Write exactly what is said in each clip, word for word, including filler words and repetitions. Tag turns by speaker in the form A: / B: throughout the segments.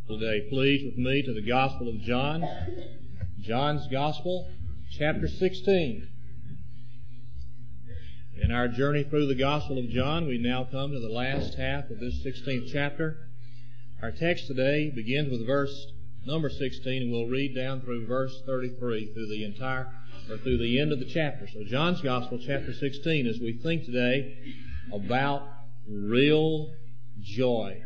A: Today, please with me to the Gospel of John, John's Gospel, chapter sixteen. In our journey through the Gospel of John, we now come to the last half of this sixteenth chapter. Our text today begins with verse number sixteen, and we'll read down through verse thirty-three through the entire, or through the end of the chapter. So John's Gospel, chapter sixteen, as we think today about real joy.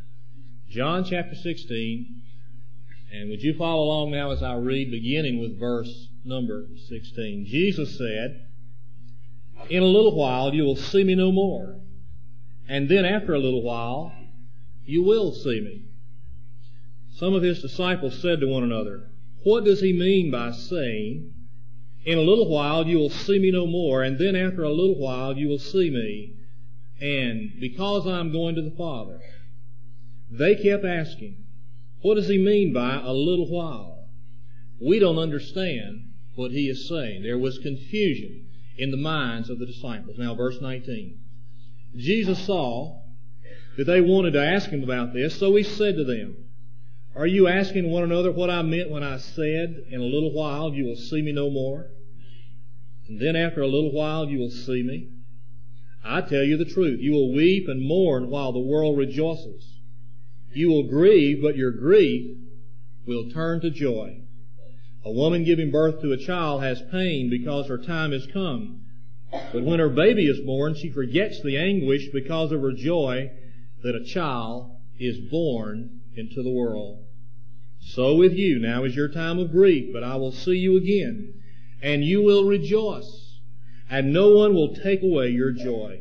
A: John chapter sixteen, and would you follow along now as I read, beginning with verse number sixteen. Jesus said, "In a little while you will see me no more, and then after a little while you will see me." Some of his disciples said to one another, "What does he mean by saying, 'In a little while you will see me no more, and then after a little while you will see me', and 'because I am going to the Father'?" They kept asking, "What does he mean by a little while? We don't understand what he is saying." There was confusion in the minds of the disciples. Now, verse nineteen. Jesus saw that they wanted to ask him about this, so he said to them, "Are you asking one another what I meant when I said, 'In a little while you will see me no more, and then after a little while you will see me'? I tell you the truth, you will weep and mourn while the world rejoices. You will grieve, but your grief will turn to joy. A woman giving birth to a child has pain because her time has come. But when her baby is born, she forgets the anguish because of her joy that a child is born into the world. So with you, now is your time of grief, but I will see you again, and you will rejoice, and no one will take away your joy.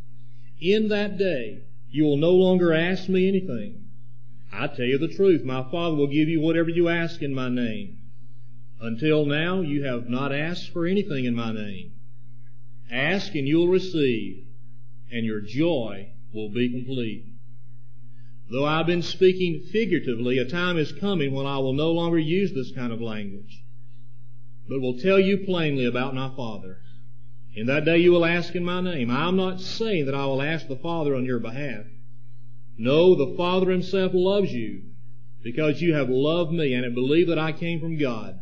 A: In that day, you will no longer ask me anything. I tell you the truth, my Father will give you whatever you ask in my name. Until now, you have not asked for anything in my name. Ask and you will receive, and your joy will be complete. Though I've been speaking figuratively, a time is coming when I will no longer use this kind of language, but will tell you plainly about my Father. In that day you will ask in my name. I'm not saying that I will ask the Father on your behalf. No, the Father himself loves you because you have loved me and have believed that I came from God.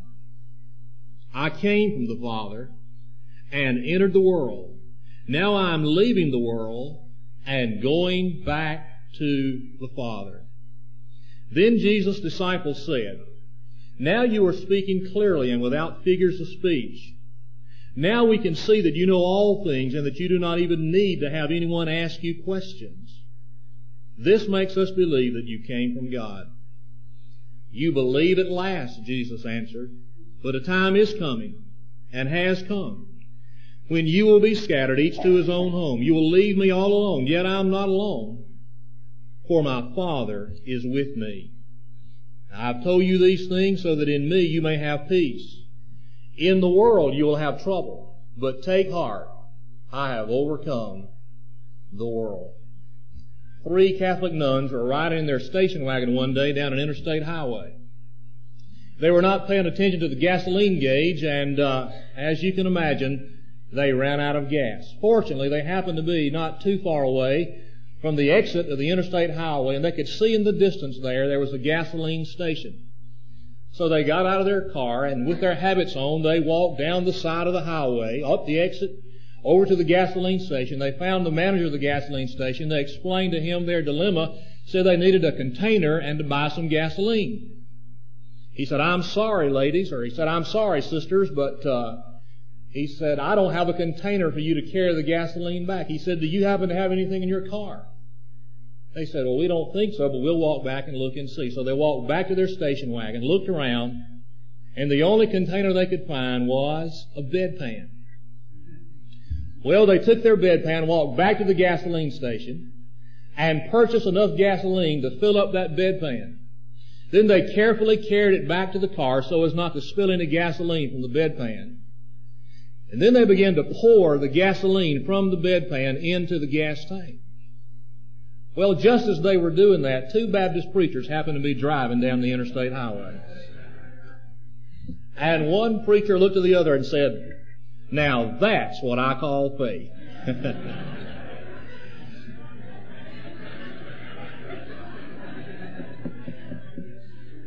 A: I came from the Father and entered the world. Now I am leaving the world and going back to the Father." Then Jesus' disciples said, "Now you are speaking clearly and without figures of speech. Now we can see that you know all things and that you do not even need to have anyone ask you questions. This makes us believe that you came from God." "You believe at last," Jesus answered, "but a time is coming, and has come, when you will be scattered, each to his own home. You will leave me all alone, yet I am not alone, for my Father is with me. I have told you these things so that in me you may have peace. In the world you will have trouble, but take heart, I have overcome the world." Three Catholic nuns were riding in their station wagon one day down an interstate highway. They were not paying attention to the gasoline gauge, and uh, as you can imagine, they ran out of gas. Fortunately, they happened to be not too far away from the exit of the interstate highway, and they could see in the distance there, there was a gasoline station. So they got out of their car, and with their habits on, they walked down the side of the highway, up the exit, over to the gasoline station. They found the manager of the gasoline station. They explained to him their dilemma, said they needed a container and to buy some gasoline. He said, "I'm sorry, ladies," or he said, "I'm sorry, sisters, but uh, he said, I don't have a container for you to carry the gasoline back." He said, "Do you happen to have anything in your car?" They said, "Well, we don't think so, but we'll walk back and look and see." So they walked back to their station wagon, looked around, and the only container they could find was a bedpan. Well, they took their bedpan, walked back to the gasoline station, and purchased enough gasoline to fill up that bedpan. Then they carefully carried it back to the car so as not to spill any gasoline from the bedpan. And then they began to pour the gasoline from the bedpan into the gas tank. Well, just as they were doing that, two Baptist preachers happened to be driving down the interstate highway. And one preacher looked at the other and said, "Now that's what I call faith."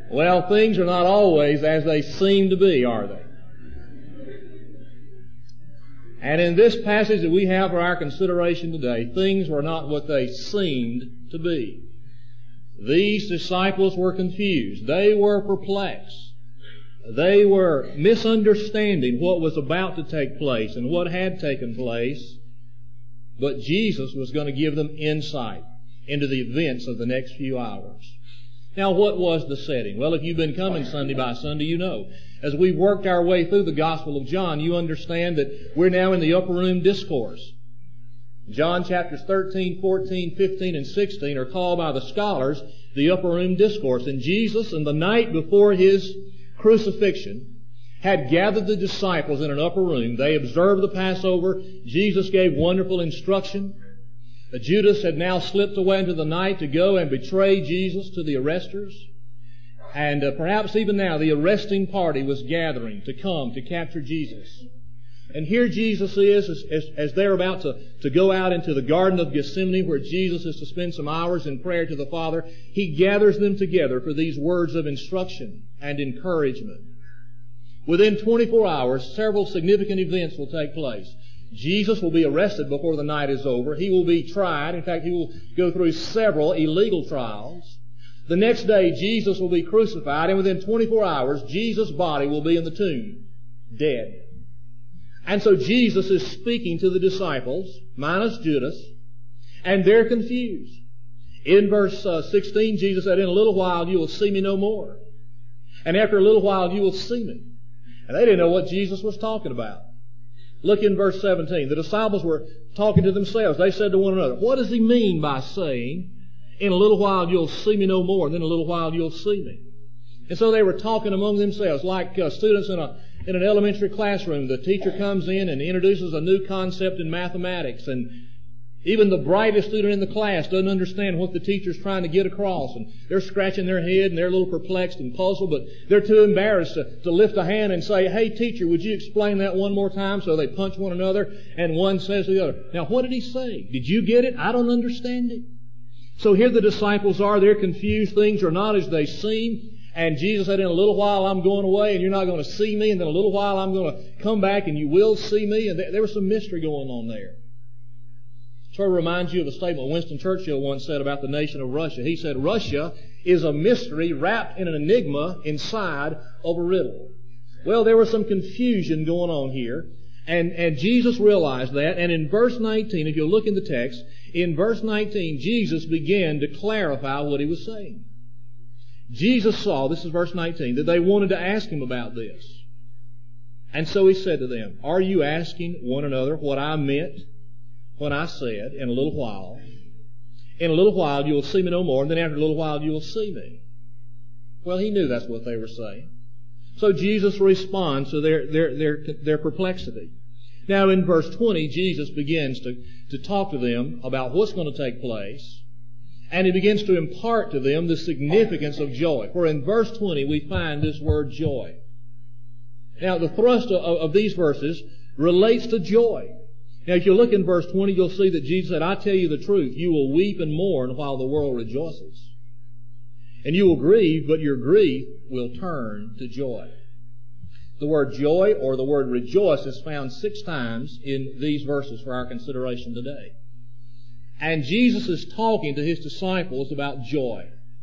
A: Well, things are not always as they seem to be, are they? And in this passage that we have for our consideration today, things were not what they seemed to be. These disciples were confused. They were perplexed. They were misunderstanding what was about to take place and what had taken place. But Jesus was going to give them insight into the events of the next few hours. Now, what was the setting? Well, if you've been coming Sunday by Sunday, you know. As we've worked our way through the Gospel of John, you understand that we're now in the upper room discourse. John chapters thirteen, fourteen, fifteen, and sixteen are called by the scholars the upper room discourse. And Jesus, in the night before His crucifixion, had gathered the disciples in an upper room. They observed the Passover. Jesus gave wonderful instruction. Judas had now slipped away into the night to go and betray Jesus to the arresters. And uh, perhaps even now the arresting party was gathering to come to capture Jesus. And here Jesus is as, as, as they're about to, to go out into the Garden of Gethsemane where Jesus is to spend some hours in prayer to the Father. He gathers them together for these words of instruction and encouragement. Within twenty-four hours, several significant events will take place. Jesus will be arrested before the night is over. He will be tried. In fact, he will go through several illegal trials. The next day, Jesus will be crucified, and within twenty-four hours, Jesus' body will be in the tomb, dead. And so Jesus is speaking to the disciples, minus Judas, and they're confused. In verse uh, sixteen, Jesus said, "In a little while you will see me no more. And after a little while you will see me." And they didn't know what Jesus was talking about. Look in verse seventeen. The disciples were talking to themselves. They said to one another, "What does he mean by saying, 'In a little while you'll see me no more, and then a little while you'll see me'?" And so they were talking among themselves like uh, students in a in an elementary classroom. The teacher comes in and introduces a new concept in mathematics, and even the brightest student in the class doesn't understand what the teacher's trying to get across, and they're scratching their head and they're a little perplexed and puzzled, but they're too embarrassed to, to lift a hand and say, "Hey teacher, would you explain that one more time?" So they punch one another, and one says to the other, "Now what did he say? Did you get it? I don't understand it." So here the disciples are. They're confused. Things are not as they seem. And Jesus said, "In a little while I'm going away and you're not going to see me. And then a little while I'm going to come back and you will see me." And there was some mystery going on there. Sort of reminds you of a statement Winston Churchill once said about the nation of Russia. He said, "Russia is a mystery wrapped in an enigma inside of a riddle." Well, there was some confusion going on here. And, and Jesus realized that. And in verse nineteen, if you'll look in the text, in verse nineteen, Jesus began to clarify what he was saying. Jesus saw, this is verse nineteen, that they wanted to ask him about this. And so he said to them, "Are you asking one another what I meant when I said, 'In a little while, in a little while you will see me no more, and then after a little while you will see me'?" Well, he knew that's what they were saying. So Jesus responds to their, their, their, their perplexity. Now in verse twenty, Jesus begins to, to talk to them about what's going to take place. And he begins to impart to them the significance of joy. For in verse twenty we find this word joy. Now the thrust of, of these verses relates to joy. Now if you look in verse twenty, you'll see that Jesus said, "I tell you the truth, you will weep and mourn while the world rejoices. And you will grieve, but your grief will turn to joy." The word joy or the word rejoice is found six times in these verses for our consideration today. And Jesus is talking to his disciples about joy.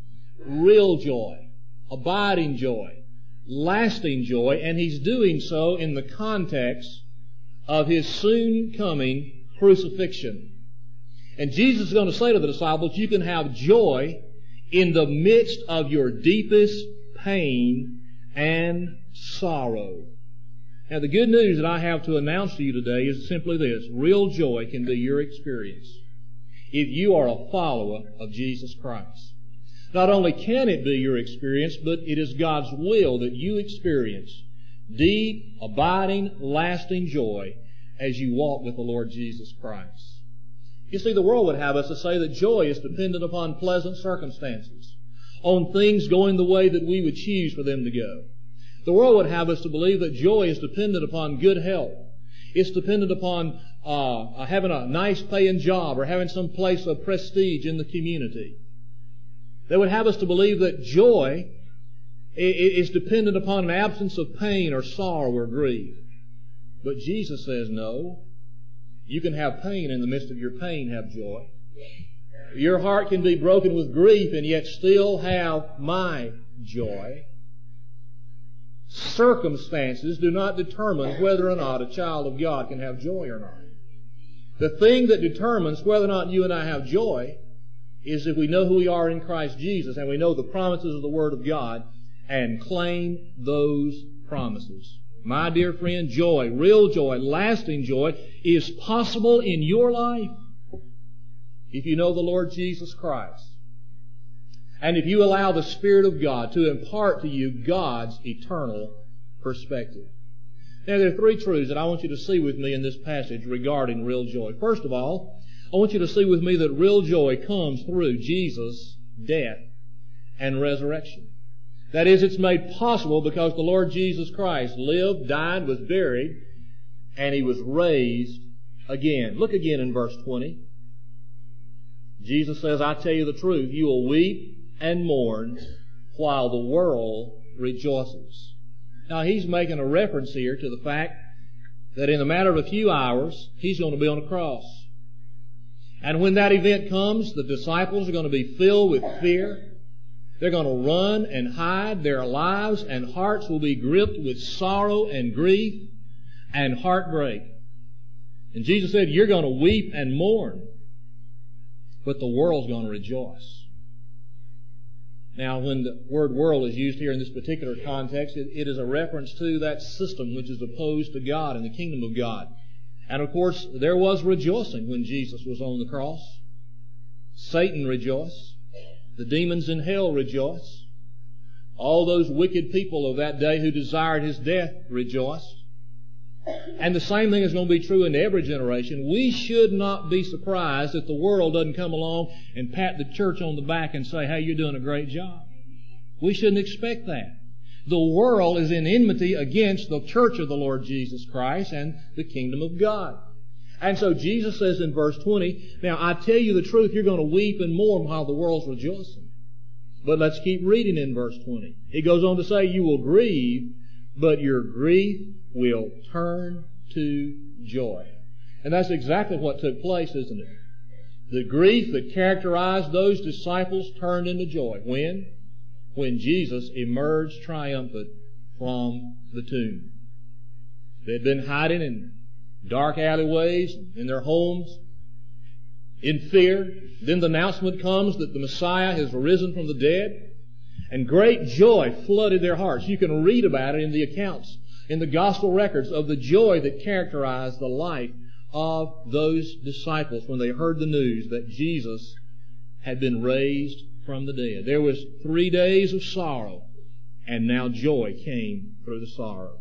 A: Real joy. Abiding joy. Lasting joy. And he's doing so in the context of his soon coming crucifixion. And Jesus is going to say to the disciples, you can have joy in the midst of your deepest pain and sorrow. Now the good news that I have to announce to you today is simply this. Real joy can be your experience if you are a follower of Jesus Christ. Not only can it be your experience, but it is God's will that you experience deep, abiding, lasting joy as you walk with the Lord Jesus Christ. You see, the world would have us to say that joy is dependent upon pleasant circumstances, on things going the way that we would choose for them to go. The world would have us to believe that joy is dependent upon good health. It's dependent upon uh, having a nice paying job or having some place of prestige in the community. They would have us to believe that joy is dependent upon an absence of pain or sorrow or grief. But Jesus says, no. You can have pain in the midst of your pain, have joy. Your heart can be broken with grief and yet still have my joy. Circumstances do not determine whether or not a child of God can have joy or not. The thing that determines whether or not you and I have joy is if we know who we are in Christ Jesus and we know the promises of the Word of God and claim those promises. My dear friend, joy, real joy, lasting joy is possible in your life if you know the Lord Jesus Christ. And if you allow the Spirit of God to impart to you God's eternal perspective. Now, there are three truths that I want you to see with me in this passage regarding real joy. First of all, I want you to see with me that real joy comes through Jesus' death and resurrection. That is, it's made possible because the Lord Jesus Christ lived, died, was buried, and He was raised again. Look again in verse twenty. Jesus says, I tell you the truth, you will weep and mourn while the world rejoices. Now, He's making a reference here to the fact that in a matter of a few hours, He's going to be on a cross. And when that event comes, the disciples are going to be filled with fear. They're going to run and hide. Their lives and hearts will be gripped with sorrow and grief and heartbreak. And Jesus said, you're going to weep and mourn, but the world's going to rejoice. Now, when the word world is used here in this particular context, it, it is a reference to that system which is opposed to God and the kingdom of God. And of course, there was rejoicing when Jesus was on the cross. Satan rejoiced. The demons in hell rejoiced. All those wicked people of that day who desired His death rejoiced. And the same thing is going to be true in every generation. We should not be surprised that the world doesn't come along and pat the church on the back and say, hey, you're doing a great job. We shouldn't expect that. The world is in enmity against the church of the Lord Jesus Christ and the kingdom of God. And so Jesus says in verse twenty, now I tell you the truth, you're going to weep and mourn while the world's rejoicing. But let's keep reading in verse twenty. He goes on to say, you will grieve, but your grief will turn to joy. And that's exactly what took place, isn't it? The grief that characterized those disciples turned into joy. When? When Jesus emerged triumphant from the tomb. They had been hiding in dark alleyways, in their homes, in fear. Then the announcement comes that the Messiah has risen from the dead, and great joy flooded their hearts. You can read about it in the accounts, in the gospel records, of the joy that characterized the life of those disciples when they heard the news that Jesus had been raised from the dead. There was three days of sorrow, and now joy came through the sorrow.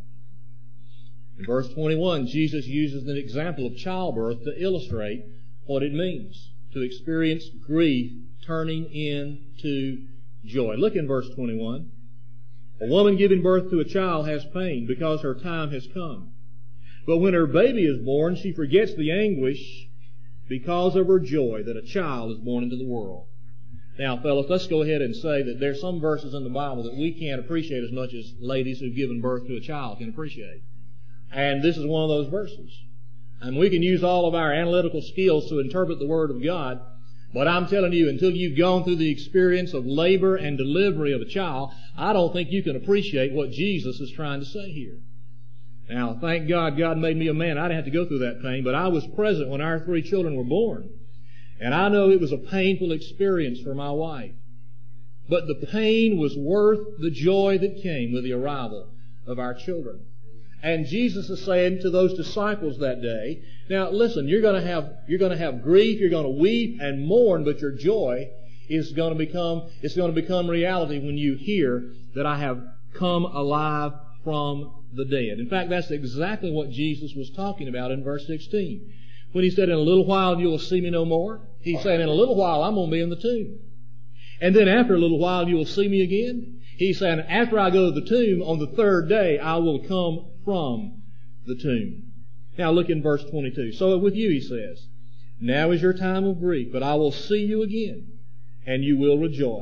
A: In verse twenty-one, Jesus uses an example of childbirth to illustrate what it means to experience grief turning into joy. Look in verse twenty-one. A woman giving birth to a child has pain because her time has come. But when her baby is born, she forgets the anguish because of her joy that a child is born into the world. Now, fellas, let's go ahead and say that there's some verses in the Bible that we can't appreciate as much as ladies who've given birth to a child can appreciate. And this is one of those verses. And we can use all of our analytical skills to interpret the Word of God, but I'm telling you, until you've gone through the experience of labor and delivery of a child, I don't think you can appreciate what Jesus is trying to say here. Now, thank God God made me a man. I didn't have to go through that pain, but I was present when our three children were born. And I know it was a painful experience for my wife. But the pain was worth the joy that came with the arrival of our children. And Jesus is saying to those disciples that day, now listen, you're going to have, you're going to have grief, you're going to weep and mourn, but your joy is going to become, it's going to become reality when you hear that I have come alive from the dead. In fact, that's exactly what Jesus was talking about in verse sixteen. When He said, in a little while you will see me no more, He said, in a little while I'm going to be in the tomb. And then after a little while you will see me again. He's saying, after I go to the tomb, on the third day I will come from the tomb. Now look in verse twenty-two. So with you, He says, now is your time of grief, but I will see you again, and you will rejoice,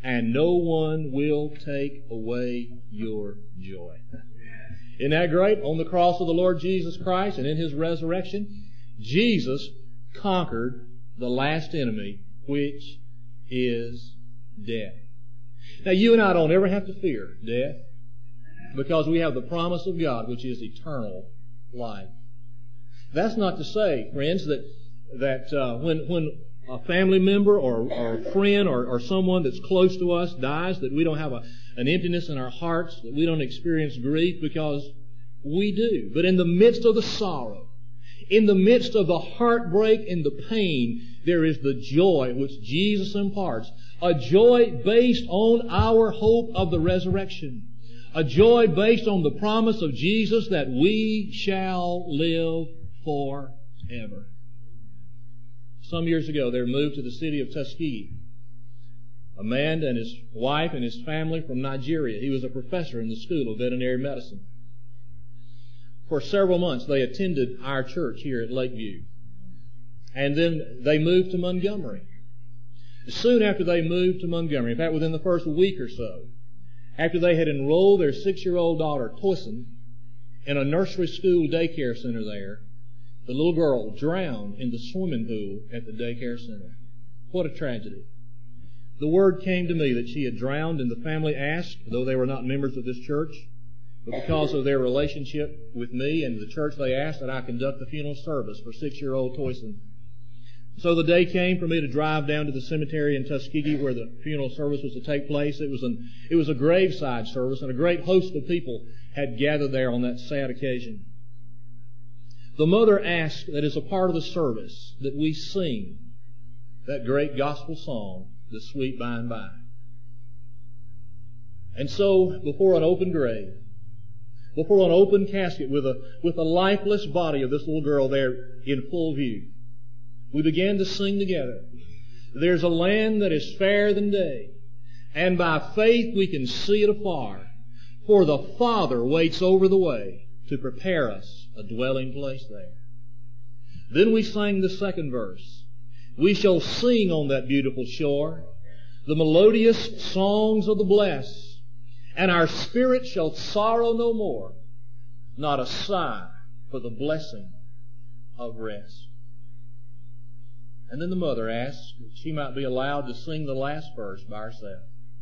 A: and no one will take away your joy. Isn't that great? On the cross of the Lord Jesus Christ and in His resurrection, Jesus conquered the last enemy, which is death. Now, you and I don't ever have to fear death because we have the promise of God, which is eternal life. That's not to say, friends, that that uh, when when a family member or, or a friend or, or someone that's close to us dies, that we don't have a, an emptiness in our hearts, that we don't experience grief, because we do. But in the midst of the sorrow, in the midst of the heartbreak and the pain, there is the joy which Jesus imparts. A joy based on our hope of the resurrection. A joy based on the promise of Jesus that we shall live forever. Some years ago, they moved to the city of Tuskegee. A man and his wife and his family from Nigeria. He was a professor in the School of Veterinary Medicine. For several months, they attended our church here at Lakeview. And then they moved to Montgomery. Soon after they moved to Montgomery, in fact, within the first week or so, after they had enrolled their six-year-old daughter, Toyson, in a nursery school daycare center there, the little girl drowned in the swimming pool at the daycare center. What a tragedy. The word came to me that she had drowned, and the family asked, though they were not members of this church, but because of their relationship with me and the church, they asked that I conduct the funeral service for six-year-old Toyson. So the day came for me to drive down to the cemetery in Tuskegee where the funeral service was to take place. It was an, it was a graveside service, and a great host of people had gathered there on that sad occasion. The mother asked that as a part of the service that we sing that great gospel song, The Sweet By and By. And so, before an open grave, before an open casket with a, with the lifeless body of this little girl there in full view, we began to sing together. There's a land that is fairer than day, and by faith we can see it afar, for the Father waits over the way to prepare us a dwelling place there. Then we sang the second verse. We shall sing on that beautiful shore the melodious songs of the blessed, and our spirit shall sorrow no more, not a sigh for the blessing of rest. And then the mother asked that she might be allowed to sing the last verse by herself.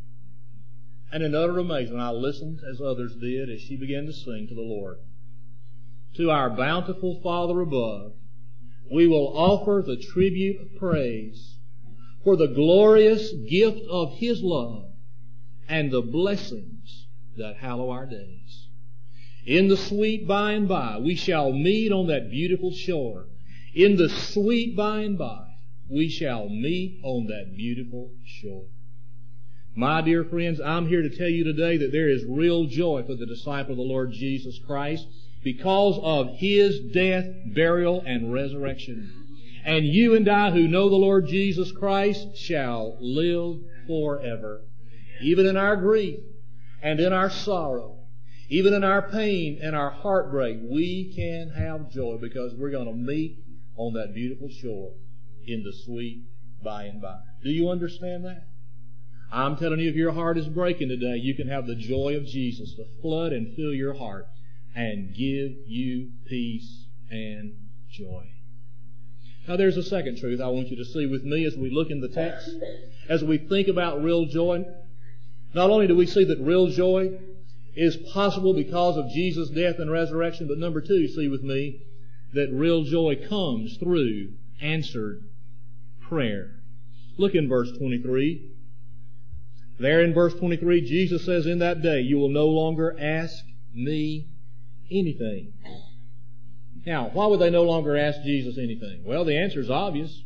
A: And in utter amazement I listened as others did as she began to sing to the Lord. To our bountiful Father above, we will offer the tribute of praise for the glorious gift of His love and the blessings that hallow our days. In the sweet by and by, we shall meet on that beautiful shore. In the sweet by and by, we shall meet on that beautiful shore. My dear friends, I'm here to tell you today that there is real joy for the disciple of the Lord Jesus Christ because of His death, burial, and resurrection. And you and I who know the Lord Jesus Christ shall live forever. Even in our grief and in our sorrow, even in our pain and our heartbreak, we can have joy because we're going to meet on that beautiful shore in the sweet by and by. Do you understand that? I'm telling you, if your heart is breaking today, you can have the joy of Jesus to flood and fill your heart and give you peace and joy. Now there's a second truth I want you to see with me as we look in the text. As we think about real joy, not only do we see that real joy is possible because of Jesus' death and resurrection, but number two, see with me, that real joy comes through answered prayer. Look in verse twenty-three. There in verse twenty-three, Jesus says, in that day you will no longer ask me anything. Now, why would they no longer ask Jesus anything? Well, the answer is obvious.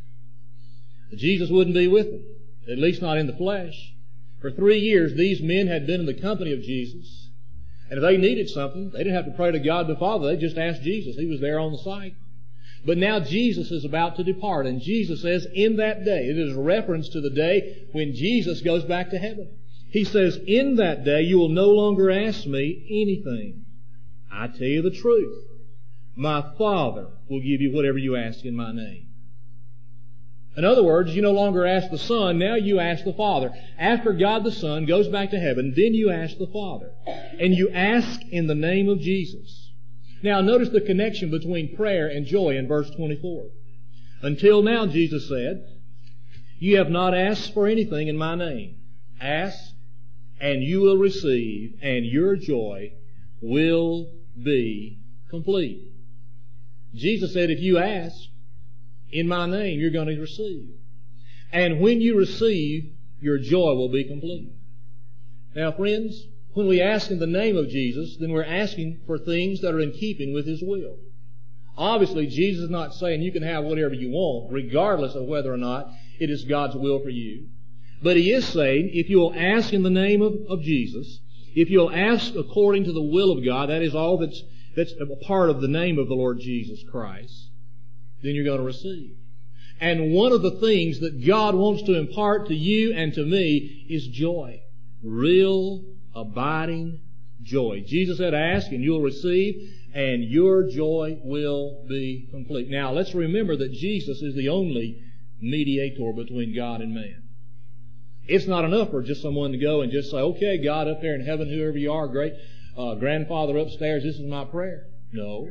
A: Jesus wouldn't be with them, at least not in the flesh. For three years, these men had been in the company of Jesus. And if they needed something, they didn't have to pray to God the Father. They just asked Jesus. He was there on the site. But now Jesus is about to depart. And Jesus says, in that day, it is a reference to the day when Jesus goes back to heaven. He says, in that day, you will no longer ask me anything. I tell you the truth. My Father will give you whatever you ask in my name. In other words, you no longer ask the Son, now you ask the Father. After God the Son goes back to heaven, then you ask the Father. And you ask in the name of Jesus. Now notice the connection between prayer and joy in verse twenty-four. Until now, Jesus said, you have not asked for anything in my name. Ask, and you will receive, and your joy will be complete. Jesus said, if you ask in my name, you're going to receive. And when you receive, your joy will be complete. Now, friends, when we ask in the name of Jesus, then we're asking for things that are in keeping with His will. Obviously, Jesus is not saying you can have whatever you want, regardless of whether or not it is God's will for you. But He is saying, if you'll ask in the name of, of Jesus, if you'll ask according to the will of God, that is all that's, that's a part of the name of the Lord Jesus Christ, then you're going to receive. And one of the things that God wants to impart to you and to me is joy. Real, abiding joy. Jesus said, ask and you'll receive, and your joy will be complete. Now, let's remember that Jesus is the only mediator between God and man. It's not enough for just someone to go and just say, okay, God up there in heaven, whoever you are, great uh, grandfather upstairs, this is my prayer. No.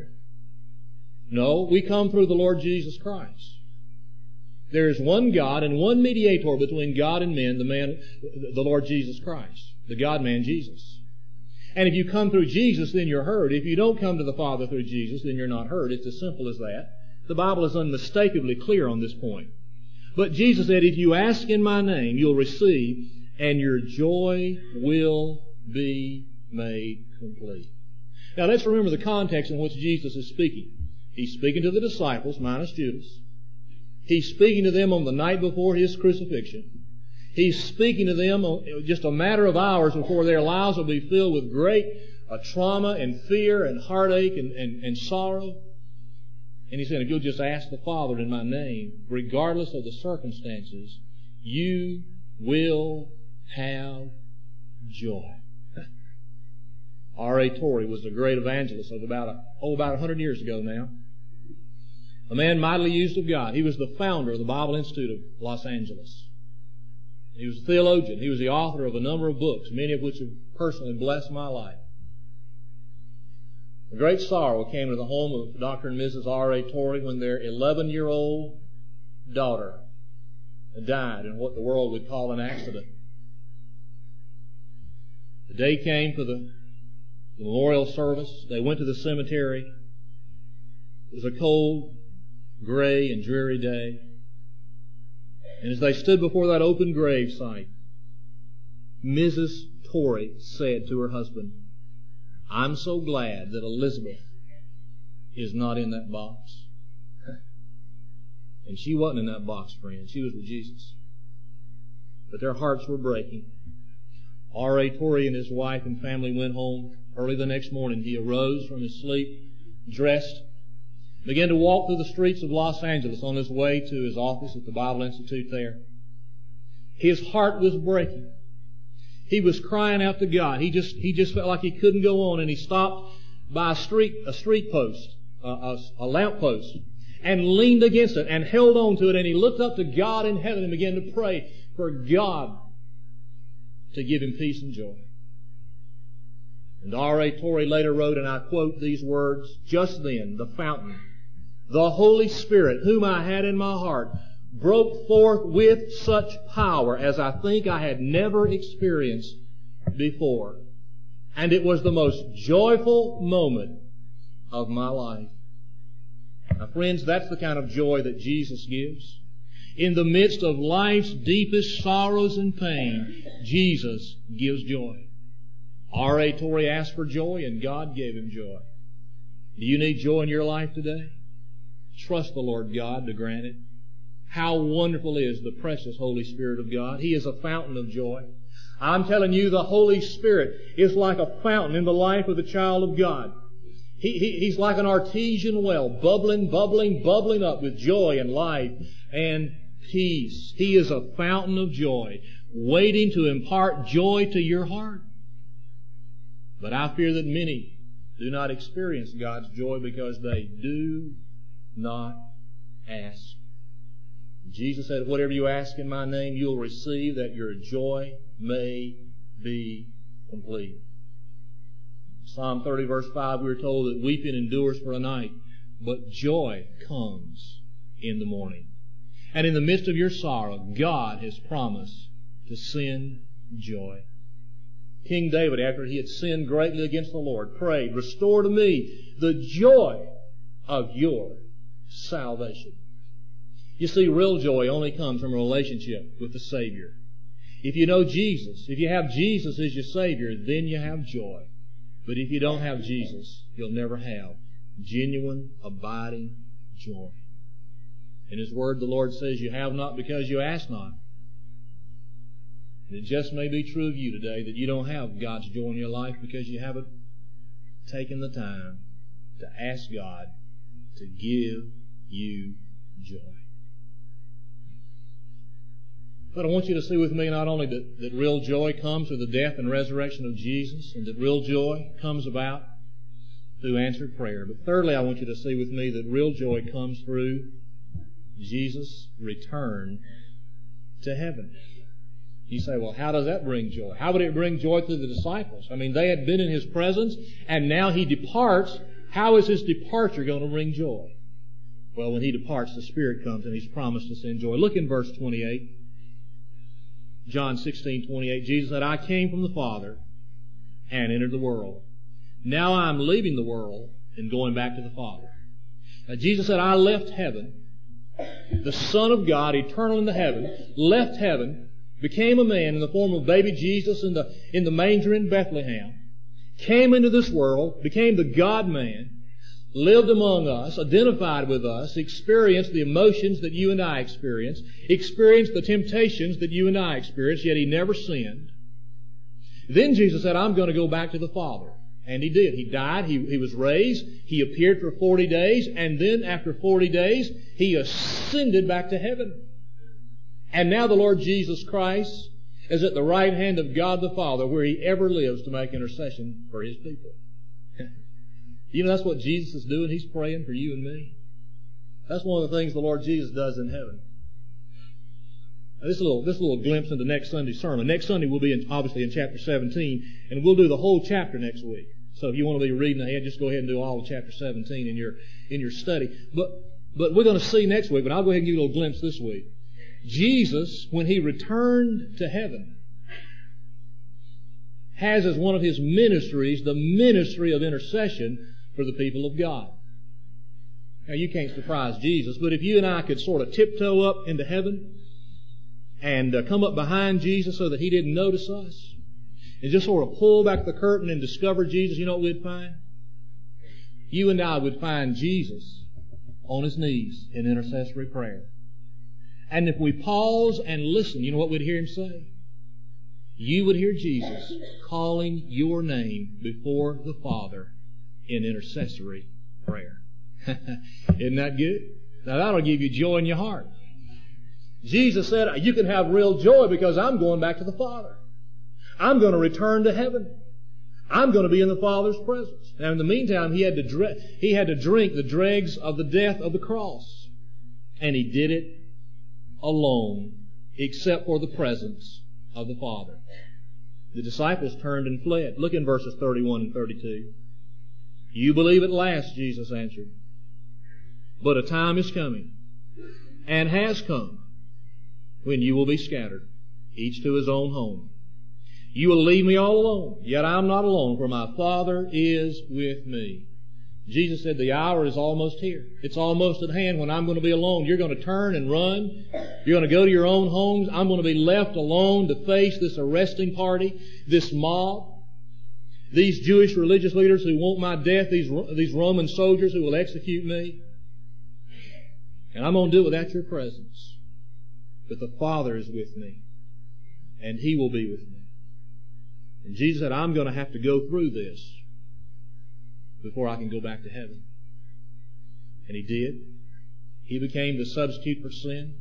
A: No, we come through the Lord Jesus Christ. There is one God and one mediator between God and men, the man, the Lord Jesus Christ, the God-man Jesus. And if you come through Jesus, then you're heard. If you don't come to the Father through Jesus, then you're not heard. It's as simple as that. The Bible is unmistakably clear on this point. But Jesus said, if you ask in my name, you'll receive, and your joy will be made complete. Now let's remember the context in which Jesus is speaking. He's speaking to the disciples, minus Judas. He's speaking to them on the night before His crucifixion. He's speaking to them just a matter of hours before their lives will be filled with great uh, trauma and fear and heartache and, and, and sorrow. And He said, if you'll just ask the Father in my name, regardless of the circumstances, you will have joy. R A Torrey was a great evangelist of about, a, oh, about one hundred years ago now. A man mightily used of God. He was the founder of the Bible Institute of Los Angeles. He was a theologian. He was the author of a number of books, many of which have personally blessed my life. A great sorrow came to the home of Doctor and Missus R A Torrey when their eleven-year-old daughter died in what the world would call an accident. The day came for the memorial service. They went to the cemetery. It was a cold, gray, and dreary day. And as they stood before that open grave site, Missus Torrey said to her husband, I'm so glad that Elizabeth is not in that box. And she wasn't in that box, friend. She was with Jesus. But their hearts were breaking. R A Torrey and his wife and family went home. Early the next morning, he arose from his sleep, dressed, began to walk through the streets of Los Angeles on his way to his office at the Bible Institute there. His heart was breaking. He was crying out to God. He just he just felt like he couldn't go on, and he stopped by a street a street post, a, a, a lamp post, and leaned against it and held on to it, and he looked up to God in heaven and began to pray for God to give him peace and joy. And R A Torrey later wrote, and I quote these words, just then the fountain, the Holy Spirit, whom I had in my heart, broke forth with such power as I think I had never experienced before. And it was the most joyful moment of my life. Now, friends, that's the kind of joy that Jesus gives. In the midst of life's deepest sorrows and pain, Jesus gives joy. R A Torrey asked for joy, and God gave him joy. Do you need joy in your life today? Trust the Lord God to grant it. How wonderful is the precious Holy Spirit of God. He is a fountain of joy. I'm telling you, the Holy Spirit is like a fountain in the life of the child of God. He, he, he's like an artesian well, bubbling, bubbling, bubbling up with joy and life and peace. He is a fountain of joy, waiting to impart joy to your heart. But I fear that many do not experience God's joy because they do not ask. Jesus said, whatever you ask in my name, you'll receive, that your joy may be complete. Psalm thirty, verse five, we are told that weeping endures for a night, but joy comes in the morning. And in the midst of your sorrow, God has promised to send joy. King David, after he had sinned greatly against the Lord, prayed, restore to me the joy of your salvation. You see, real joy only comes from a relationship with the Savior. If you know Jesus, if you have Jesus as your Savior, then you have joy. But if you don't have Jesus, you'll never have genuine, abiding joy. In His Word, the Lord says, you have not because you ask not. And it just may be true of you today that you don't have God's joy in your life because you haven't taken the time to ask God to give you joy. But I want you to see with me not only that, that real joy comes through the death and resurrection of Jesus, and that real joy comes about through answered prayer. But thirdly, I want you to see with me that real joy comes through Jesus' return to heaven. You say, well, how does that bring joy? How would it bring joy to the disciples? I mean, they had been in His presence, and now He departs. How is His departure going to bring joy? Well, when He departs, the Spirit comes, and He's promised to send joy. Look in verse twenty-eight. John sixteen twenty-eight, Jesus said, I came from the Father and entered the world. Now I am leaving the world and going back to the Father. Now Jesus said, I left heaven. The Son of God, eternal in the heaven, left heaven, became a man in the form of baby Jesus in the, in the manger in Bethlehem, came into this world, became the God-man, lived among us, identified with us, experienced the emotions that you and I experience, experienced the temptations that you and I experience, yet He never sinned. Then Jesus said, I'm going to go back to the Father. And He did. He died. He, he was raised. He appeared for forty days. And then after forty days, He ascended back to heaven. And now the Lord Jesus Christ is at the right hand of God the Father, where He ever lives to make intercession for His people. You know, that's what Jesus is doing. He's praying for you and me. That's one of the things the Lord Jesus does in heaven. Now, this little this little glimpse into next Sunday's sermon. Next Sunday we'll be in, obviously in chapter seventeen, and we'll do the whole chapter next week. So if you want to be reading ahead, just go ahead and do all of chapter seventeen in your in your study. But but we're going to see next week. But I'll go ahead and give you a little glimpse this week. Jesus, when He returned to heaven, has as one of His ministries the ministry of intercession for the people of God. Now, you can't surprise Jesus, but if you and I could sort of tiptoe up into heaven and uh, come up behind Jesus so that He didn't notice us, and just sort of pull back the curtain and discover Jesus, you know what we'd find? You and I would find Jesus on His knees in intercessory prayer. And if we pause and listen, you know what we'd hear Him say? You would hear Jesus calling your name before the Father in intercessory prayer. Isn't that good? Now that'll give you joy in your heart. Jesus said, you can have real joy because I'm going back to the Father. I'm going to return to heaven. I'm going to be in the Father's presence. Now in the meantime, he had to dre- he had to drink the dregs of the death of the cross. And He did it alone, except for the presence of the Father. The disciples turned and fled. Look in verses thirty-one and thirty-two. You believe at last, Jesus answered. But a time is coming, and has come, when you will be scattered, each to his own home. You will leave me all alone, yet I am not alone, for my Father is with me. Jesus said the hour is almost here. It's almost at hand when I'm going to be alone. You're going to turn and run. You're going to go to your own homes. I'm going to be left alone to face this arresting party, this mob, these Jewish religious leaders who want my death, these, these Roman soldiers who will execute me. And I'm going to do it without your presence. But the Father is with me, and He will be with me. And Jesus said, I'm going to have to go through this before I can go back to heaven. And He did. He became the substitute for sin.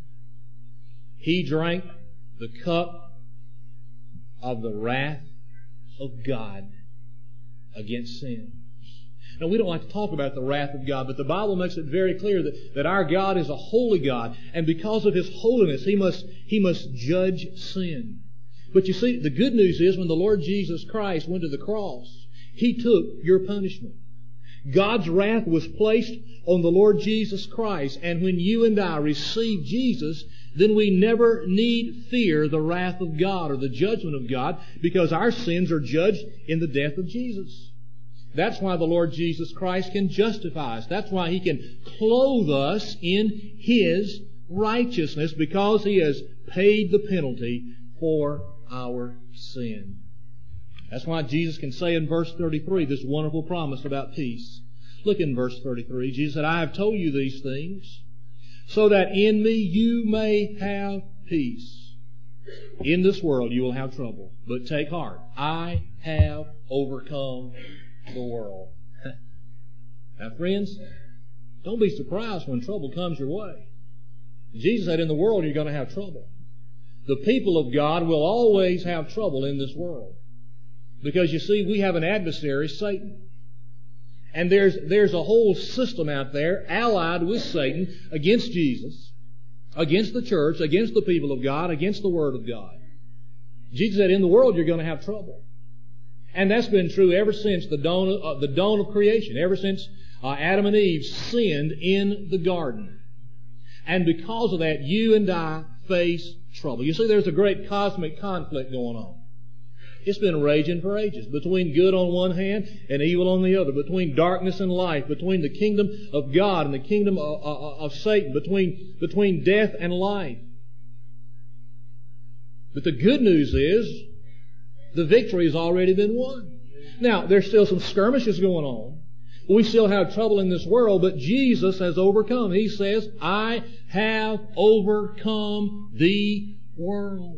A: He drank the cup of the wrath of God against sin. Now, we don't like to talk about the wrath of God, but the Bible makes it very clear that, that our God is a holy God, and because of His holiness, He must, He must judge sin. But you see, the good news is when the Lord Jesus Christ went to the cross, He took your punishment. God's wrath was placed on the Lord Jesus Christ, and when you and I receive Jesus, then we never need fear the wrath of God or the judgment of God, because our sins are judged in the death of Jesus. That's why the Lord Jesus Christ can justify us. That's why He can clothe us in His righteousness, because He has paid the penalty for our sin. That's why Jesus can say in verse thirty-three this wonderful promise about peace. Look in verse thirty-three. Jesus said, I have told you these things so that in me you may have peace. In this world you will have trouble, but take heart. I have overcome the world. Now, friends, don't be surprised when trouble comes your way. Jesus said in the world you're going to have trouble. The people of God will always have trouble in this world. Because you see, we have an adversary, Satan. And there's, there's a whole system out there allied with Satan against Jesus, against the church, against the people of God, against the Word of God. Jesus said in the world you're going to have trouble. And that's been true ever since the dawn of, uh, the dawn of creation, ever since uh, Adam and Eve sinned in the garden. And because of that, you and I face trouble. You see, there's a great cosmic conflict going on. It's been raging for ages, between good on one hand and evil on the other, between darkness and light, between the kingdom of God and the kingdom of, of, of Satan, between, between death and life. But the good news is, the victory has already been won. Now, there's still some skirmishes going on. We still have trouble in this world, but Jesus has overcome. He says, I have overcome the world.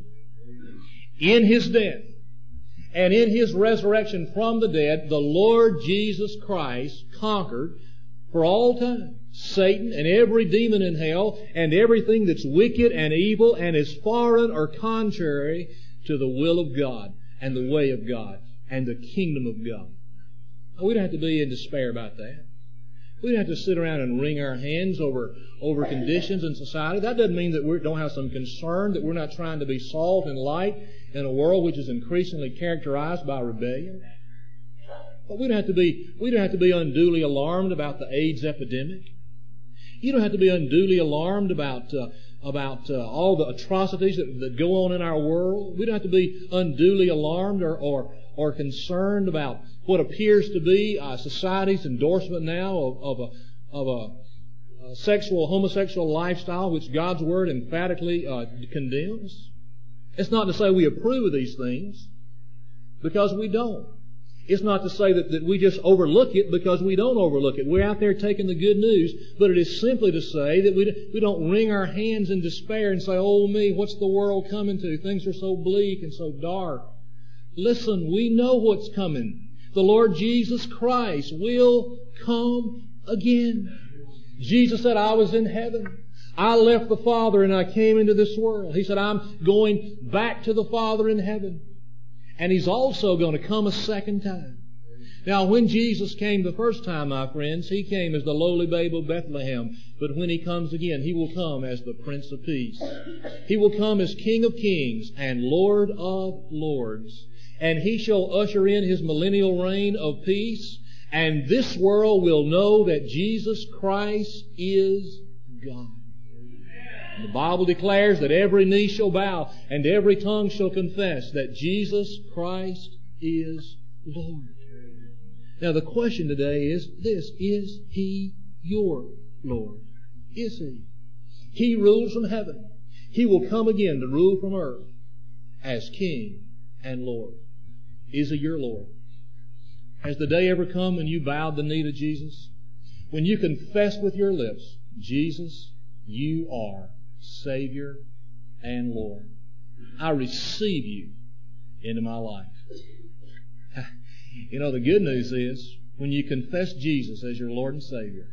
A: In His death and in His resurrection from the dead, the Lord Jesus Christ conquered for all time Satan and every demon in hell and everything that's wicked and evil and is foreign or contrary to the will of God and the way of God and the kingdom of God. We don't have to be in despair about that. We don't have to sit around and wring our hands over, over conditions in society. That doesn't mean that we don't have some concern, that we're not trying to be salt and light in a world which is increasingly characterized by rebellion. But we don't have to be, we don't have to be unduly alarmed about the AIDS epidemic. You don't have to be unduly alarmed about uh, about uh, all the atrocities that, that go on in our world. We don't have to be unduly alarmed or or, or concerned about what appears to be uh, society's endorsement now of, of a of a, a sexual homosexual lifestyle, which God's Word emphatically uh, condemns. It's not to say we approve of these things, because we don't. It's not to say that, that we just overlook it, because we don't overlook it. We're out there taking the good news, but it is simply to say that we, we don't wring our hands in despair and say, oh me, what's the world coming to? Things are so bleak and so dark. Listen, we know what's coming. The Lord Jesus Christ will come again. Jesus said, I was in heaven. I left the Father and I came into this world. He said, I'm going back to the Father in heaven. And He's also going to come a second time. Now, when Jesus came the first time, my friends, He came as the lowly babe of Bethlehem. But when He comes again, He will come as the Prince of Peace. He will come as King of Kings and Lord of Lords. And He shall usher in His millennial reign of peace. And this world will know that Jesus Christ is God. The Bible declares that every knee shall bow and every tongue shall confess that Jesus Christ is Lord. Now the question today is this: is He your Lord? Is He? He rules from heaven. He will come again to rule from earth as King and Lord. Is He your Lord? Has the day ever come when you bowed the knee to Jesus? When you confess with your lips, Jesus, you are Savior and Lord. I receive you into my life. You know, the good news is, when you confess Jesus as your Lord and Savior,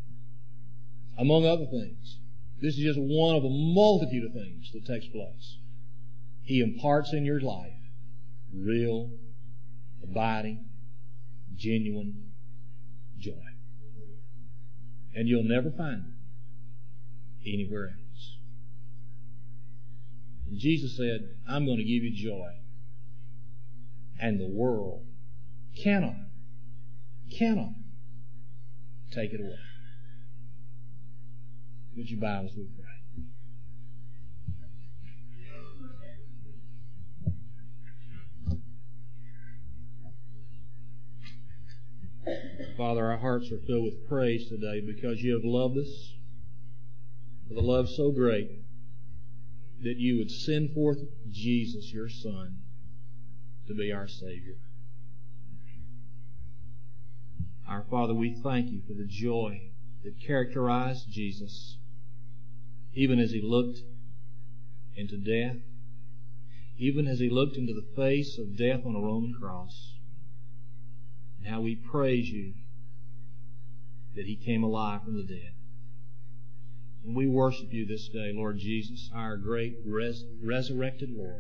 A: among other things, this is just one of a multitude of things that takes place. He imparts in your life real, abiding, genuine joy. And you'll never find it anywhere else. And Jesus said, I'm going to give you joy. And the world cannot, cannot take it away. Would you bow as we pray? Father, our hearts are filled with praise today because you have loved us with a love so great that you would send forth Jesus, your Son, to be our Savior. Our Father, we thank you for the joy that characterized Jesus, even as he looked into death, even as he looked into the face of death on a Roman cross. And how we praise you that he came alive from the dead. And we worship you this day, Lord Jesus, our great res- resurrected Lord.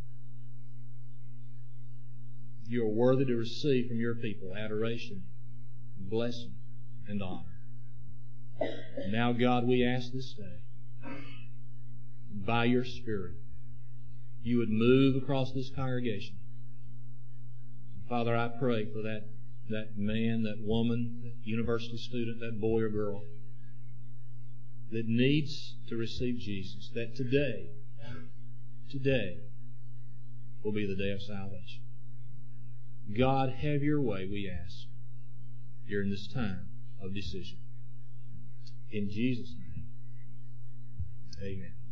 A: You are worthy to receive from your people adoration, blessing, and honor. And now, God, we ask this day, by your Spirit, you would move across this congregation. Father, I pray for that, that man, that woman, that university student, that boy or girl that needs to receive Jesus, that today, today will be the day of salvation. God, have your way, we ask, during this time of decision. In Jesus' name, amen.